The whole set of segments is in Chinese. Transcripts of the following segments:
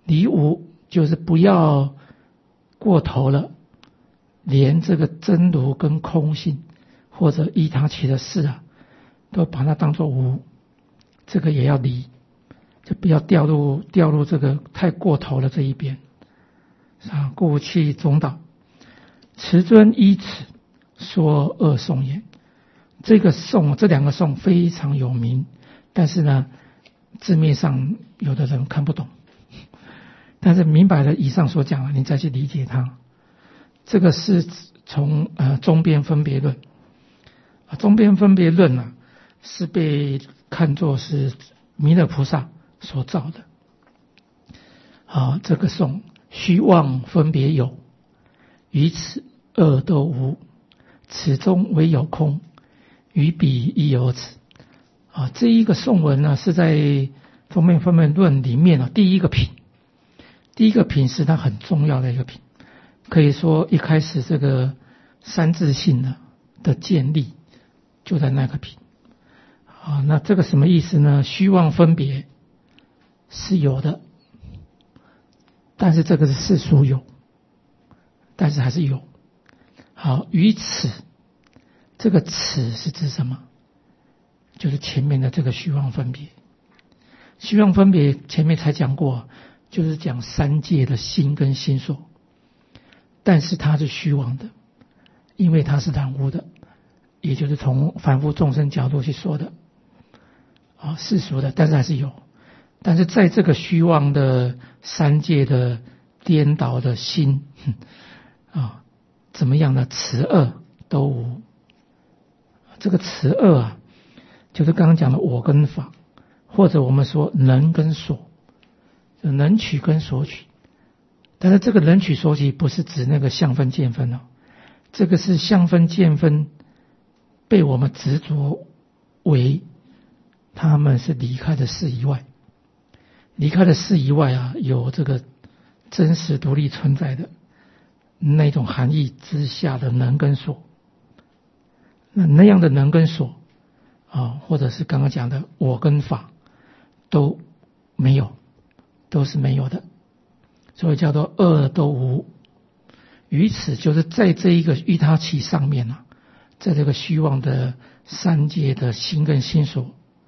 离无就是不要过头了，连这个真如跟空性或者依他起的事啊，都把它当作无，这个也要离，就不要掉入这个太过头了这一边啊。故弃中道，持尊依此说二颂言。这个颂，这两个颂非常有名，但是呢，字面上有的人看不懂。但是明白了以上所讲了，你再去理解它。这个是从中边分别论，中边分别论呢，是被看作是弥勒菩萨所造的。这个颂虚妄分别有，于此二都无，此中唯有空，于彼亦有此。这一个颂文呢，是在中边分别论里面第一个品。第一个品是它很重要的一个品，可以说一开始这个三自性的建立就在那个品。那这个什么意思呢？虚妄分别是有的，但是这个是世俗有，但是还是有。好，于此，这个此是指什么？就是前面的这个虚妄分别。虚妄分别前面才讲过，就是讲三界的心跟心所，但是它是虚妄的，因为它是染污的，也就是从凡夫众生角度去说的世俗的，但是还是有。但是在这个虚妄的三界的颠倒的心怎么样呢？此二都无。这个此二就是刚刚讲的我跟法，或者我们说能跟所，能取跟所取。但是这个能取所取不是指那个相分见分这个是相分见分被我们执着为他们是离开的事以外，离开的事以外有这个真实独立存在的那种含义之下的能跟所。那样的能跟所或者是刚刚讲的我跟法都没有，都是没有的，所以叫做二都无。于此就是在这一个依他起上面在这个虚妄的三界的心跟心所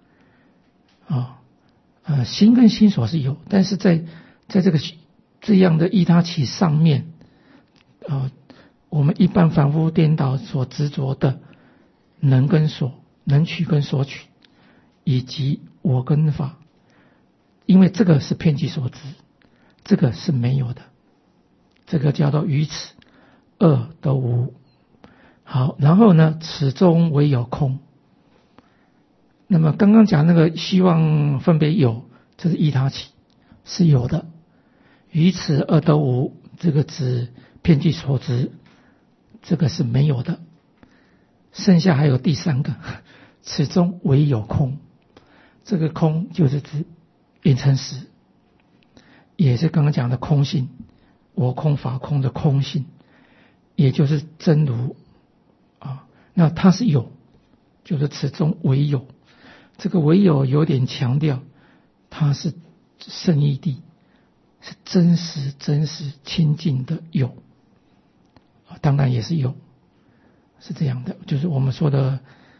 心跟心所是有，但是在这个这样的依他起上面我们一般凡夫颠倒所执着的能跟所，能取跟所取，以及我跟法，因为这个是遍计所知，这个是没有的，这个叫做于此二都无。好，然后呢，此中唯有空。那么刚刚讲那个希望分别有，这是依他起，是有的。于此二都无，这个指遍计所知，这个是没有的。剩下还有第三个，此中唯有空。这个空就是指缘成实，也是刚刚讲的空性，我空法空的空性，也就是真如那它是有，就是此中唯有。这个唯有有点强调它是圣义谛，是真实清净的有当然也是有，是这样的，就是我们说的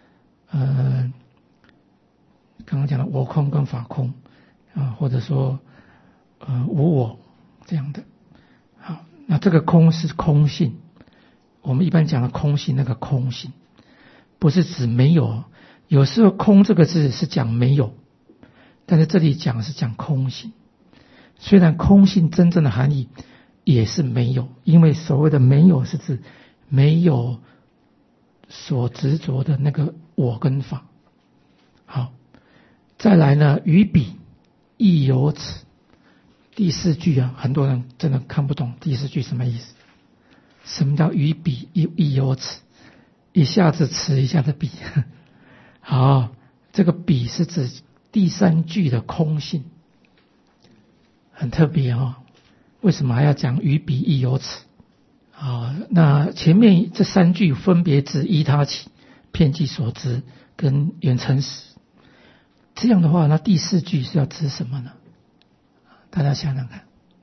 刚刚讲的我空跟法空或者说无我这样的。好，那这个空是空性，我们一般讲的空性，那个空性不是指没有，有时候空这个字是讲没有，但是这里讲是讲空性。虽然空性真正的含义也是没有，因为所谓的没有是指没有所执着的那个我跟法。好，再来呢，于彼亦有此。第四句很多人真的看不懂第四句什么意思。什么叫于彼亦有此？一下子此，一下子彼。好，这个彼是指第三句的空性，很特别为什么还要讲于彼亦有此？那前面这三句分别指依他起、遍计所知跟缘成实。这样的话，那第四句是要指什么呢？大家想想看，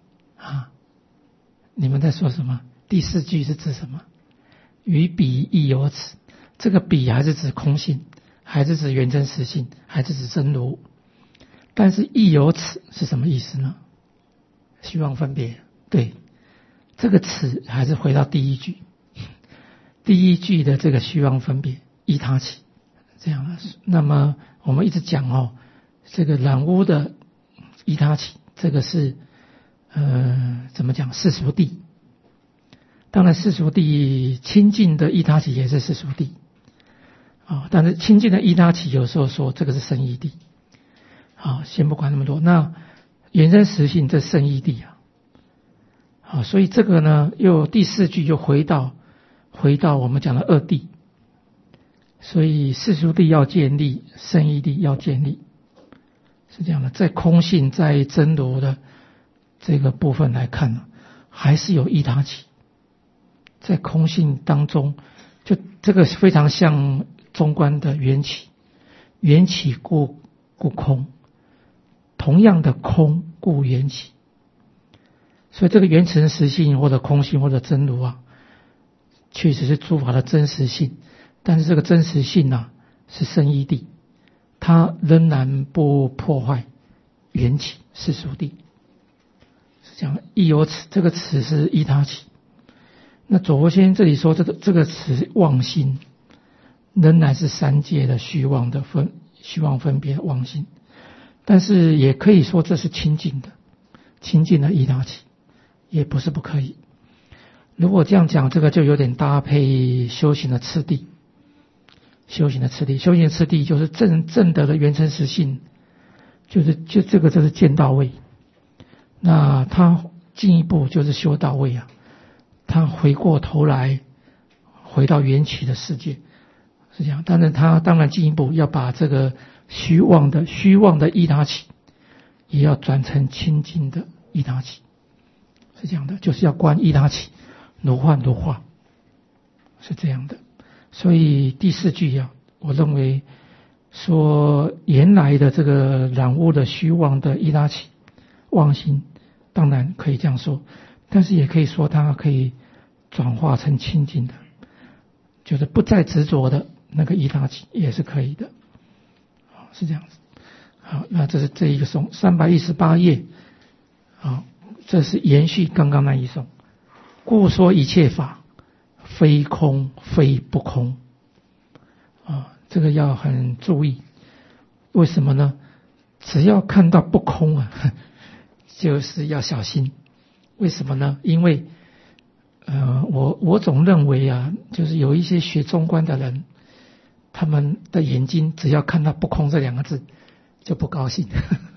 你们在说什么？第四句是指什么？于彼亦有此。这个彼还是指空性，还是指原真实性，还是指真如？但是亦有此是什么意思呢？虚妄分别。对，这个此还是回到第一句，第一句的这个虚妄分别依他起这样的。那么我们一直讲这个染污的依他起，这个是怎么讲？世俗谛。当然世俗谛清净的依他起也是世俗谛但是清净的依他起有时候说这个是圣义谛。先不管那么多。那原真实性这圣义谛所以这个呢，又第四句又回到我们讲的二谛。所以世俗谛要建立，圣义谛要建立，是这样的。在空性在真如的这个部分来看呢，还是有依他起。在空性当中，就这个非常像中观的缘起，缘起故空，同样的空故缘起。所以这个缘成实性或者空性或者真如确实是诸法的真实性，但是这个真实性是圣义谛，它仍然不破坏缘起世俗谛。是这样，亦有此，这个此是依他起。那左佛先生这里说这个词妄心，仍然是三界的虚妄分别的妄心，但是也可以说这是清净的依他起，也不是不可以。如果这样讲，这个就有点搭配修行的次第。修行的次第就是正德的原成实性，就这个就是见到位。那他进一步就是修到位他回过头来回到缘起的世界，是这样。但是他当然进一步要把这个虚妄的依他起也要转成清净的依他起，是这样的，就是要观依他起如幻如化，是这样的。所以第四句我认为说原来的这个染污的虚妄的依他起妄心，当然可以这样说，但是也可以说它可以转化成清净的，就是不再执着的那个依他起也是可以的，是这样子。好，那这是这一个颂318页，这是延续刚刚那一颂。故说一切法非空非不空这个要很注意。为什么呢？只要看到不空就是要小心。为什么呢？因为我总认为就是有一些学中观的人，他们的眼睛只要看到不空这两个字就不高兴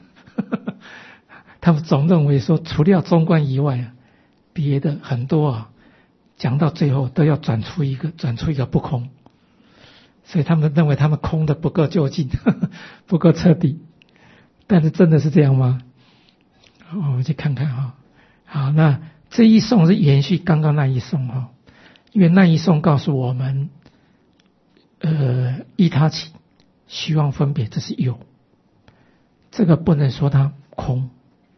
他们总认为说除了中观以外别的很多讲到最后都要转出一个不空，所以他们认为他们空的不够究竟不够彻底。但是真的是这样吗？我们去看看好，那这一颂是延续刚刚那一颂因为那一颂告诉我们依他起虚妄分别这是有，这个不能说它空，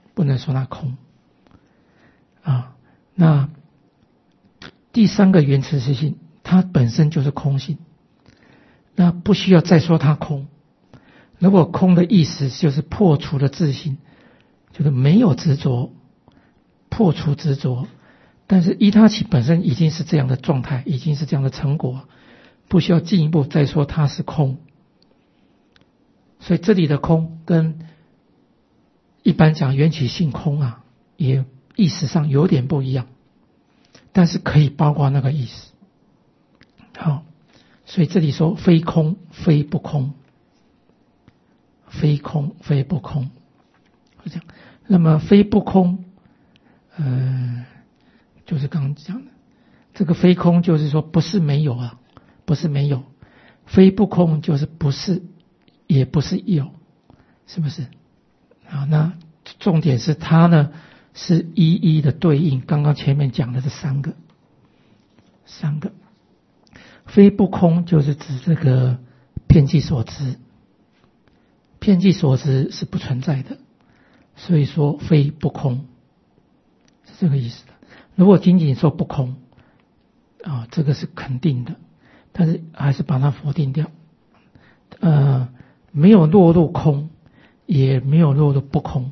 那第三个原持实性它本身就是空性，那不需要再说它空。如果空的意思就是破除了自性，就是没有执着，破除执着，但是依他起本身已经是这样的状态，已经是这样的成果，不需要进一步再说它是空。所以这里的空跟一般讲缘起性空也意识上有点不一样，但是可以包括那个意思。好，所以这里说非空非不空，非空非不空，是这样。那么非不空就是刚刚讲的这个非空，就是说不是没有不是没有，非不空就是不是也不是有，是不是那重点是它呢是一一的对应刚刚前面讲的这三个。非不空就是指这个遍计所执，遍计所执是不存在的，所以说非不空是这个意思的。 如果仅仅说不空这个是肯定的，但是还是把它否定掉。没有落入空，也没有落入不空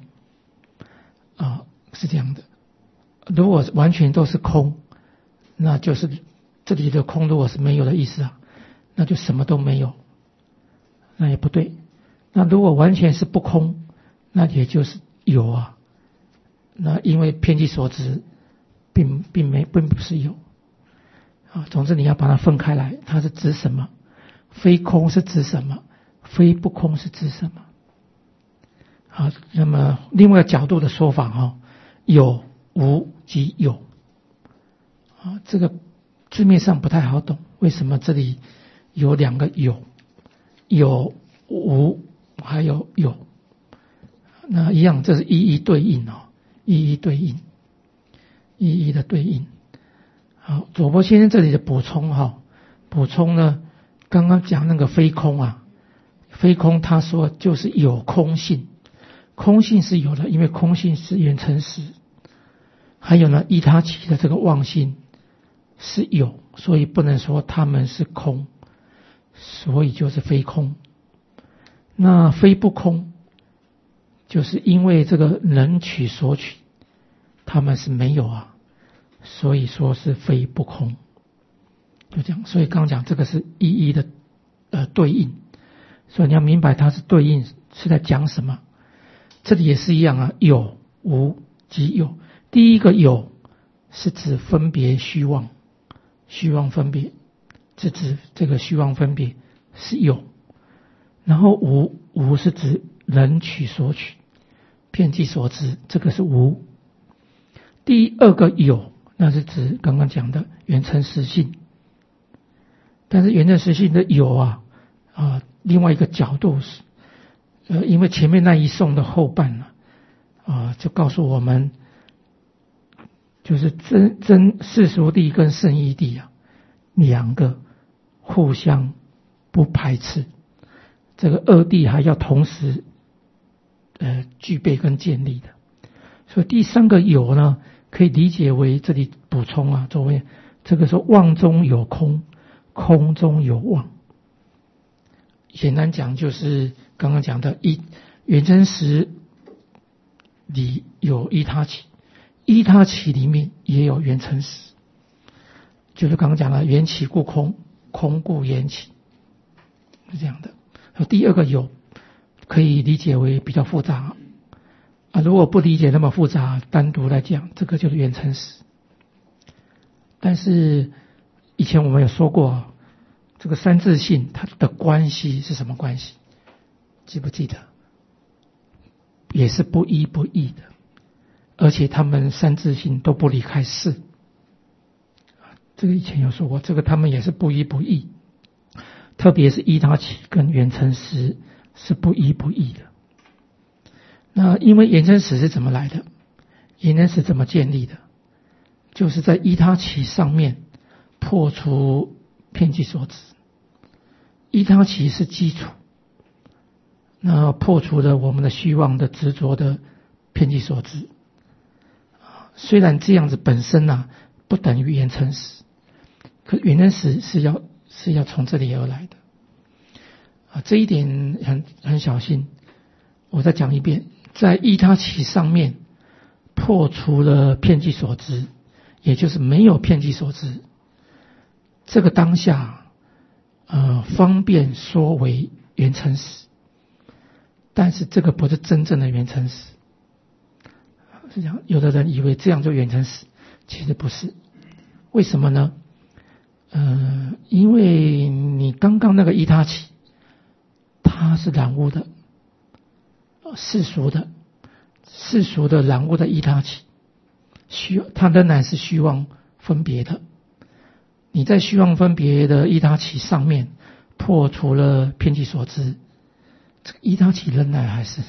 是这样的。如果完全都是空，那就是这里的空如果是没有的意思那就什么都没有，那也不对。那如果完全是不空，那也就是有那因为遍计所知并不是有总之你要把它分开来，它是指什么？非空是指什么？非不空是指什么？那么另外一个角度的说法有无即有这个字面上不太好懂，为什么这里有两个有无还有有？那一样，这是一一对应一一对应，一一的对应。好，左波先生这里的补充呢，刚刚讲那个非空非空他说就是有空性，空性是有的，因为空性是缘成实。还有呢，依他起的这个妄性是有，所以不能说他们是空，所以就是非空。那非不空，就是因为这个能取所取，他们是没有所以说是非不空，就这样。所以刚刚讲这个是一一的对应，所以你要明白它是对应是在讲什么。这里也是一样有无即有。第一个有是指分别虚妄分别，是指这个虚妄分别是有。然后无是指能取所取，遍计所知，这个是无。第二个有，那是指刚刚讲的缘成实性。但是缘成实性的有另外一个角度是因为前面那一颂的后半就告诉我们，就是真世俗谛跟圣义谛两个互相不排斥，这个二谛还要同时具备跟建立的。所以第三个有呢，可以理解为这里补充作为这个说妄中有空，空中有妄。简单讲就是刚刚讲的缘真实里有依他起，依他起里面也有缘成实，就是刚刚讲的缘起故空，空故缘起，是这样的。第二个有可以理解为比较复杂如果不理解那么复杂，单独来讲，这个就是缘成实。但是以前我们有说过这个三自性它的关系是什么关系？记不记得？也是不一不异的，而且他们三自性都不离开事。这个以前有说过，这个他们也是不一不异，特别是依他起跟缘成实是不一不异的。那因为缘成实是怎么来的？缘成实怎么建立的？就是在依他起上面破除遍计所知。依他起是基础，那破除了我们的虚妄的执着的遍计所知。虽然这样子本身不等于缘成实，可缘成实是要从这里而来的这一点很小心。我再讲一遍，在依他起上面破除了遍计所知，也就是没有遍计所知，这个当下方便说为缘成实，但是这个不是真正的缘成实。是这样，有的人以为这样就缘成实，其实不是。为什么呢？因为你刚刚那个依他起，它是染污的，世俗的染污的依他起，它仍然是虚妄分别的。你在虚妄分别的依他起上面破除了遍计所知，这个依他起仍然还是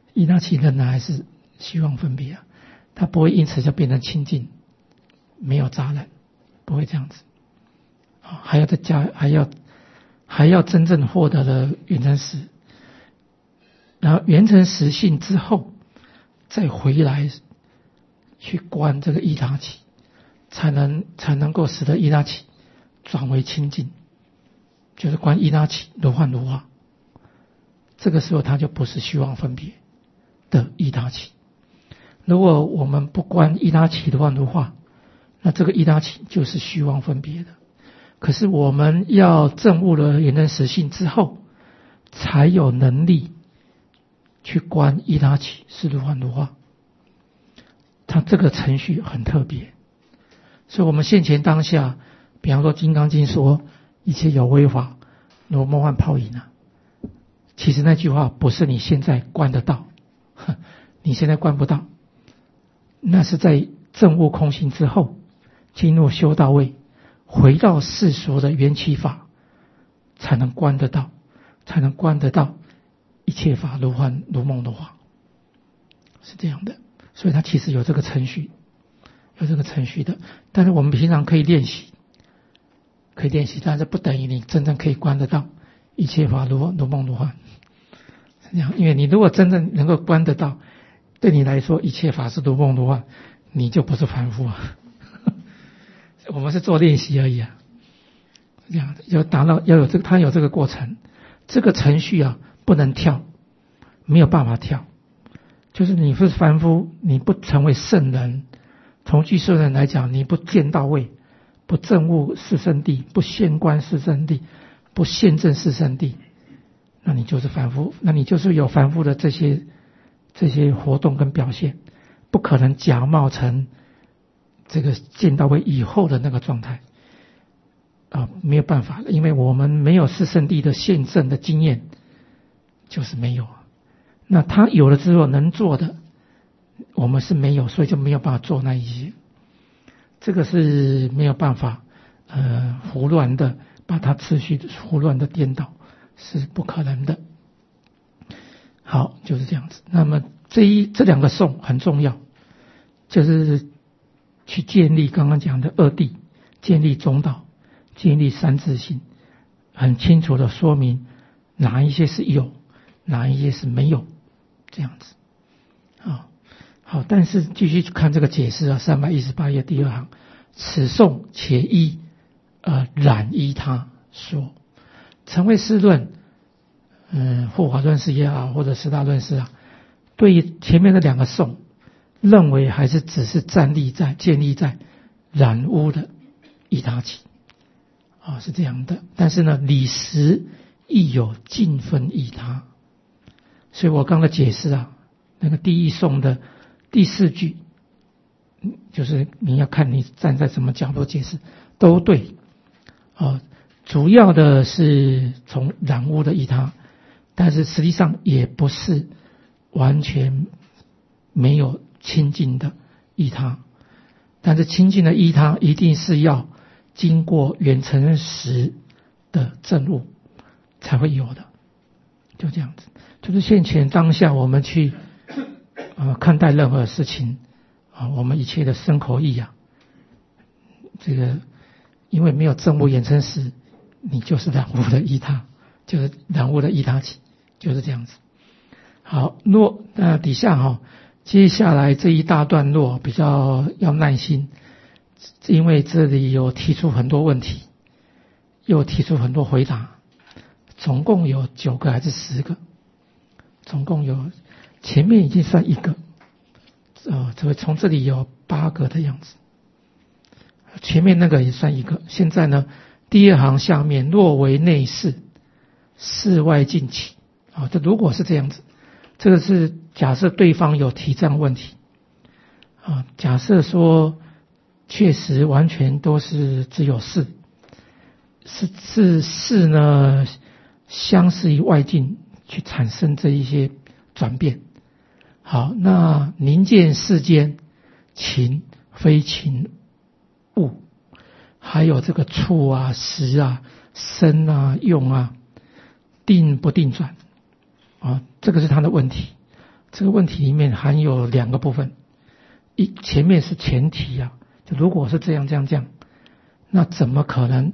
虚妄分别它不会因此就变成清净，没有杂染，不会这样子还要再加，还要真正获得了缘成实，然后缘成实性之后再回来去观这个依他起， 才能够使得伊他起转为清净，就是观伊他起如幻如化。这个时候它就不是虚妄分别的伊他起。如果我们不观伊他起如幻如化，那这个伊他起就是虚妄分别的。可是我们要证悟了圆真实性之后，才有能力去观伊他起是如幻如化。它这个程序很特别，所以我们现前当下，比方说《金刚经》说一切有为法如梦幻泡影啊，其实那句话不是你现在观得到，你现在观不到，那是在证悟空性之后，进入修道位，回到世俗的缘起法，才能观得到，才能观得到一切法如幻如梦的话，是这样的。所以它其实有这个程序，有这个程序的。但是我们平常可以练习，但是不等于你真正可以观得到一切法如梦如幻，是这样。因为你如果真正能够观得到，对你来说一切法是如梦如幻，你就不是凡夫啊。我们是做练习而已啊，这样要达到要有这个，它有这个过程，这个程序啊不能跳，没有办法跳。就是你是凡夫，你不成为圣人，从具圣人来讲，你不见到位，不证悟四圣谛，不现观四圣谛，不现证四圣谛，那你就是凡夫，那你就是有凡夫的这些活动跟表现，不可能假冒成这个见到位以后的那个状态啊，没有办法，因为我们没有四圣谛的现证的经验，就是没有。那他有了之后能做的，我们是没有，所以就没有办法做那一些。这个是没有办法胡乱的把它持续胡乱的颠倒，是不可能的。好，就是这样子。那么这两个颂很重要，就是去建立刚刚讲的二谛，建立中道，建立三自性，很清楚的说明哪一些是有，哪一些是没有，这样子。好，但是继续看这个解释啊，318页第2行，此颂且依染依他说，成为世论，护法论师也好，或者十大论师啊，对于前面的两个颂，认为还是只是建立在染污的依他起啊，是这样的。但是呢，理实亦有尽分依他，所以我刚才解释啊，那个第一颂的第4句，就是你要看你站在什么角度解释都对啊，主要的是从染污的依他，但是实际上也不是完全没有清净的依他，但是清净的依他一定是要经过圆成实的证悟才会有的，就这样子。就是现前当下我们去看待任何事情啊，我们一切的身口意啊，这个因为没有证悟圆成实，你就是染污的依他，就是染污的依他起，就是这样子。好，底下接下来这一大段落比较要耐心，因为这里有提出很多问题，又提出很多回答，总共有9个还是10个，总共有，前面已经算1个，这个从这里有8个的样子，前面那个也算1个。现在呢，第2行下面若为内事，事外尽起啊，这如果是这样子，这个是假设对方有提这样问题啊，假设说确实完全都是只有事呢，相似于外境去产生这一些转变。好，那宁见世间情非情物，还有这个处啊、时啊、生啊、用啊，定不定转啊，这个是他的问题。这个问题里面含有2个部分，前面是前提啊，就如果是这样，那怎么可能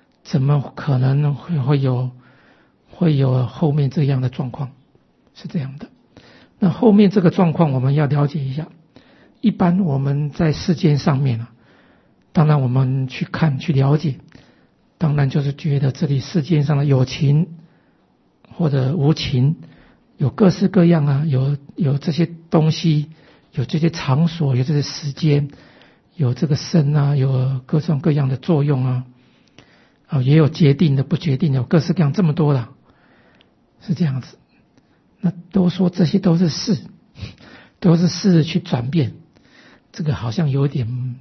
会有后面这样的状况？是这样的。那后面这个状况我们要了解一下。一般我们在世间上面啊， 当然我们去看去了解，当然就是觉得这里世界上的有情或者无情，有各式各样啊，有这些东西，有这些场所，有这些时间，有这个身啊，有各种各样的作用啊，也有决定的不决定的，有各式各样这么多了，是这样子。那都说这些都是事，都是事去转变，这个好像有点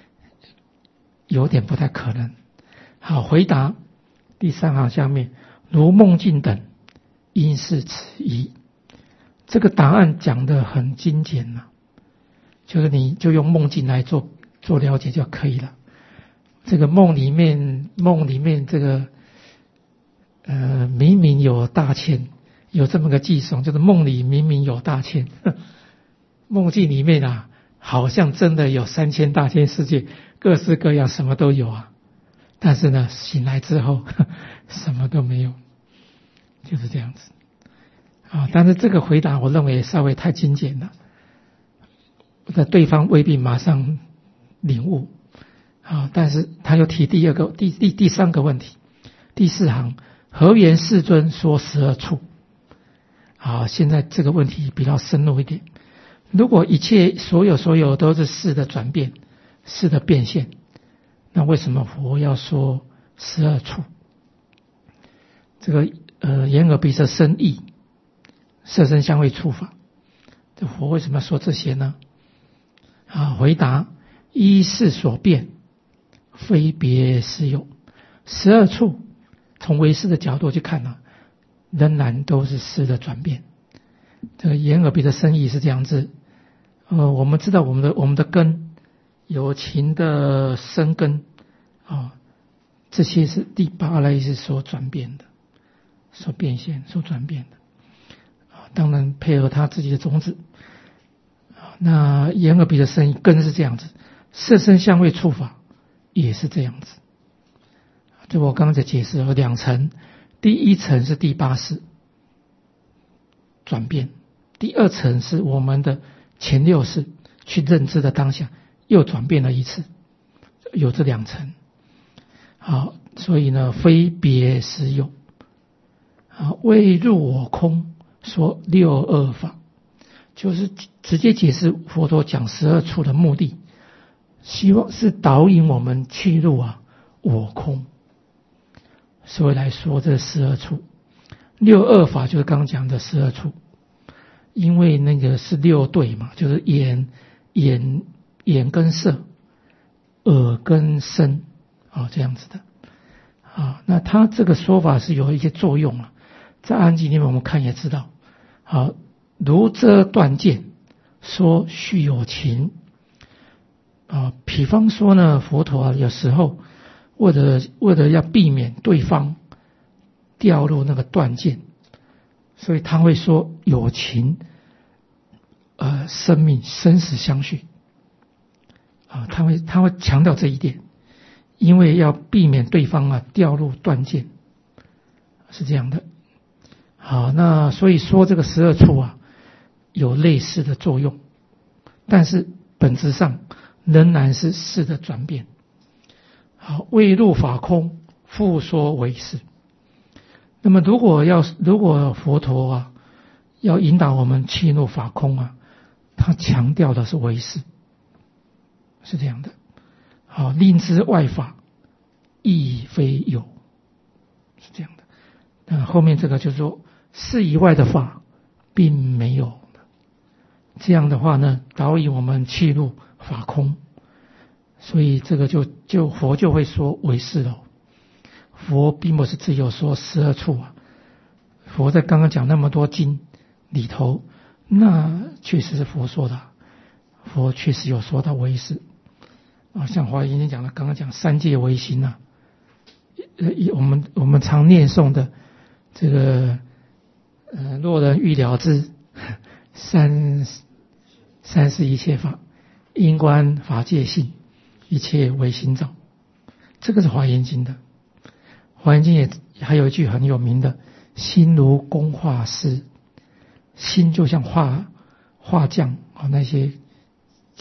不太可能。好，回答第3行下面，如梦境等，应是此一。这个答案讲得很精简了，就是你就用梦境来做了解就可以了。这个梦里面这个明明有大千，有这么个寄送，就是梦里明明有大千，梦境里面啊，好像真的有3000大千世界，各式各样什么都有啊，但是呢醒来之后什么都没有，就是这样子但是这个回答我认为稍微太精简了，对方未必马上领悟但是他又提第三个问题，第4行，何言世尊说12处？现在这个问题比较深入一点。如果一切所有都是事的转变，事的变现，那为什么佛要说12处？这个眼耳鼻舌身意，色身香味触法，这佛为什么要说这些呢？回答，依事所变，非别实有。12处从唯识的角度去看仍然都是事的转变。这个眼耳鼻舌身意是这样子。我们知道我们的根有情的生根这些是第8类是所转变的，所变现所转变的当然配合他自己的种子那眼耳鼻舌身意根是这样子，色身香味触法也是这样子。就我刚才解释有2层，第1层是第8识转变，第2层是我们的前6识去认知的当下又转变了一次，有这2层。所以呢非别实有未入我空说62法，就是直接解释佛陀讲12处的目的，希望是导引我们去入我空，所以来说这12处。62法就是刚讲的12处，因为那个是6对嘛，就是眼跟色，耳跟身这样子的那他这个说法是有一些作用在安经里面我们看也知道如遮断见，说须有情比方说呢，佛陀有时候为了要避免对方掉入那个断见，所以他会说有情生命生死相续他会强调这一点，因为要避免对方掉入断见，是这样的。那所以说这个12处有类似的作用，但是本质上仍然是事的转变。未入法空，复说唯识。那么如果佛陀要引导我们契入法空他强调的是唯识，是这样的。令知外法亦非有，是这样的。那后面这个就是说事以外的法并没有，这样的话呢导引我们契入法空，所以这个就佛就会说唯识了。佛并不是只有说12处佛在刚刚讲那么多经里头，那确实是佛说的，佛确实有说到唯识像华严经讲的，刚刚讲3界唯心我们常念诵的这个若人欲了知三世一切法，因观法界性，一切唯心造，这个是华严经的。华严经也还有一句很有名的，心如工画师，心就像画匠那些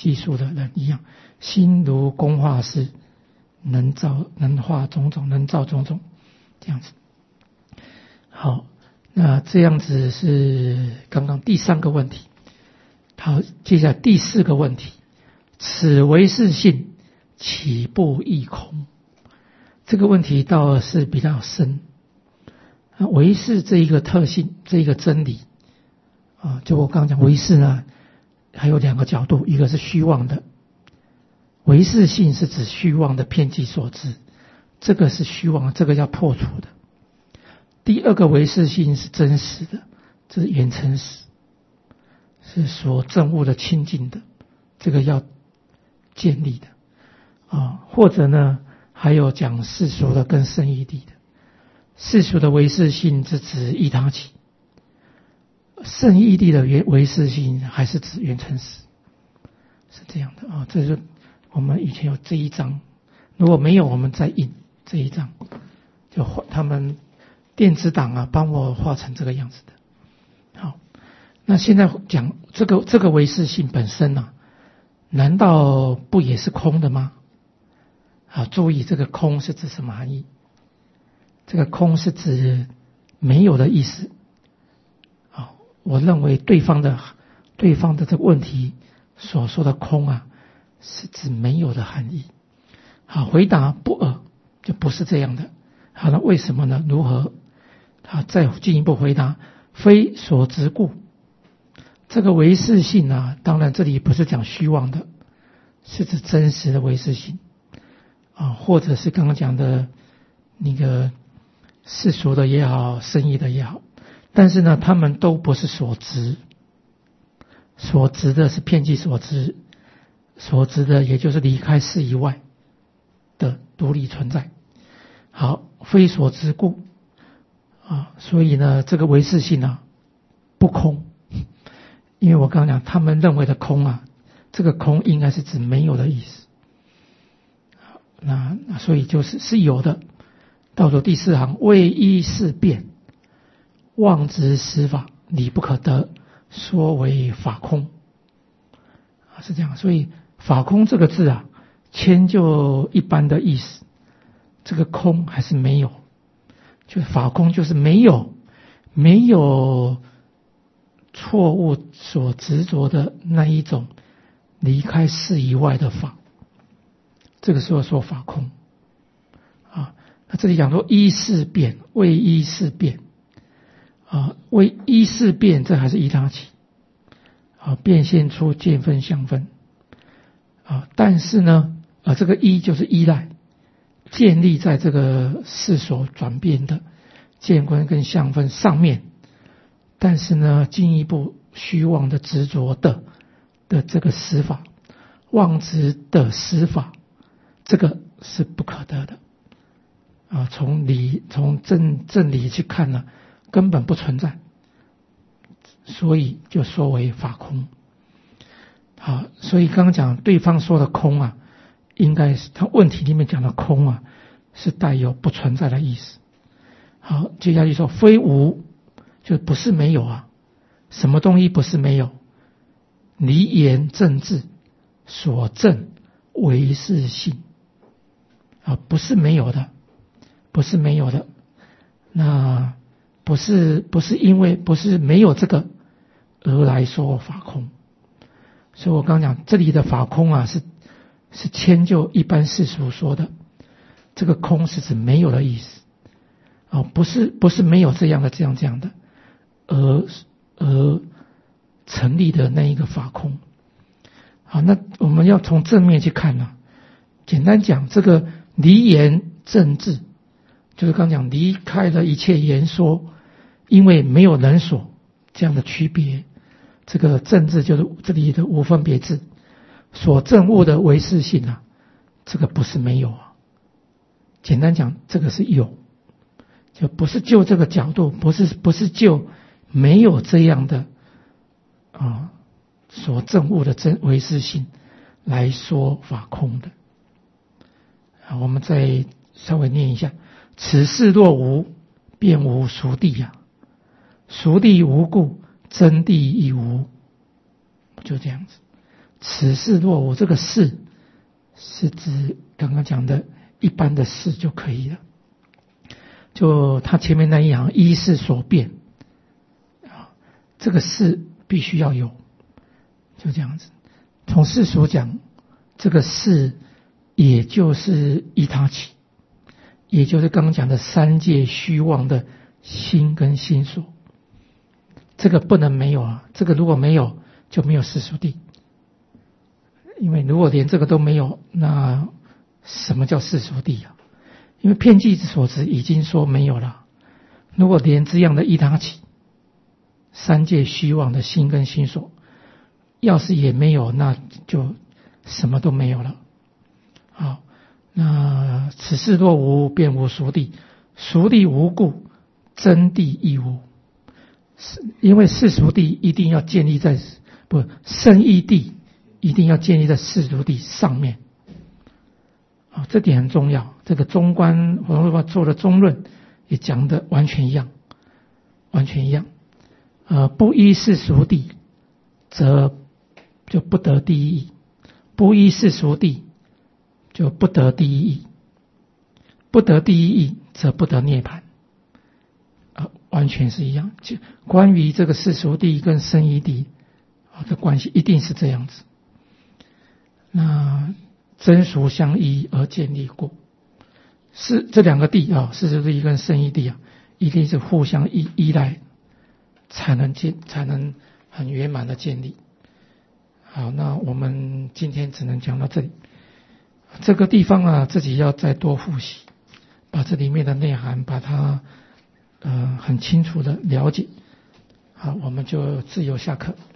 技术的人一样，心如工画师，能画种种，能造种种，这样子。好，那这样子是刚刚第3个问题。好，接下来第4个问题，此唯是性，岂不异空？这个问题倒是比较深。唯是这一个特性，这一个真理就我刚刚讲唯是呢，还有2个角度，一个是虚妄的，唯是性是指虚妄的遍计所知，这个是虚妄，这个要破除的。第2个唯是性是真实的，这是缘成实，是所证悟的清净的，这个要建立的或者呢还有讲世俗的跟圣义谛的。世俗的唯是性是指依他起，圣义谛的唯是性还是指缘成实，是这样的这是我们以前有这一章，如果没有我们再印这一章，就他们电子档帮我画成这个样子的。好，那现在讲这个唯是性本身难道不也是空的吗？注意这个空是指什么含义？这个空是指没有的意思我认为对方的这个问题所说的空是指没有的含义。好，回答不尔，就不是这样的。好，那为什么呢？如何？再进一步回答，非所执故。这个唯是性当然这里不是讲虚妄的，是指真实的唯是性或者是刚刚讲的那个世俗的也好，圣义的也好，但是呢他们都不是所执，所执的是遍计所知，所执的也就是离开事以外的独立存在。好，非所执故所以呢这个唯是性不空，因为我刚刚讲他们认为的空这个空应该是指没有的意思。那所以是有的。到了第4行，为依事变，妄执实法，理不可得，说为法空是这样。所以法空这个字迁就一般的意思，这个空还是没有，就是法空就是没有错误所执着的那一种离开事以外的法，这个时候说法空那这里讲说依事变，为依事变为依事变，这还是依他起变现出见分相分但是呢这个依就是依赖，建立在这个事所转变的见观跟相分上面，但是呢进一步虚妄的执着的这个实法，妄执的实法，这个是不可得的从正理去看根本不存在，所以就说为法空。好，所以刚刚讲对方说的空应该是他问题里面讲的空是带有不存在的意思。好，接下去说非无，就不是没有什么东西不是没有？离言正智所证唯是性不是没有的，不是没有的。那不是因为不是没有这个而来说法空。所以我刚刚讲这里的法空是迁就一般世俗说的这个空是指没有的意思不是没有这样的而成立的那一个法空。好，那我们要从正面去看简单讲，这个离言正智就是刚讲离开了一切言说，因为没有人所这样的区别。这个正智就是这里的无分别智，所证悟的唯是性这个不是没有简单讲这个是有，就不是就这个角度，不是就没有这样的所证悟的唯是性来说法空的。我们再稍微念一下，此事若无，便无熟地熟地无故，真谛亦无，就这样子。 此事若无，这个事是指刚刚讲的一般的事就可以了。就他前面那一行依事所变这个事必须要有，就这样子。从世俗讲，这个事也就是依他起，也就是刚刚讲的三界虚妄的心跟心所，这个不能没有啊！这个如果没有，就没有世俗谛。因为如果连这个都没有，那什么叫世俗谛啊？因为遍计之所执已经说没有了，如果连这样的依他起，三界虚妄的心跟心所，要是也没有，那就什么都没有了。好，那此事若无，便无俗谛。俗谛无故，真谛亦无。因为世俗谛一定要建立在圣义谛一定要建立在世俗谛上面。这点很重要。这个中观我做的中论也讲的完全一样，完全一样。不依世俗谛，则就不得第一义；不依世俗谛，就不得第一义；不得第一义，则不得涅槃。完全是一样。就关于这个世俗谛跟圣义谛的关系，一定是这样子。那真俗相依而建立过，是这两个谛啊，世俗谛跟圣义谛一定是互相依赖，才能很圆满的建立。好，那我们今天只能讲到这里。这个地方自己要再多复习，把这里面的内涵把它很清楚的了解。好，我们就自由下课。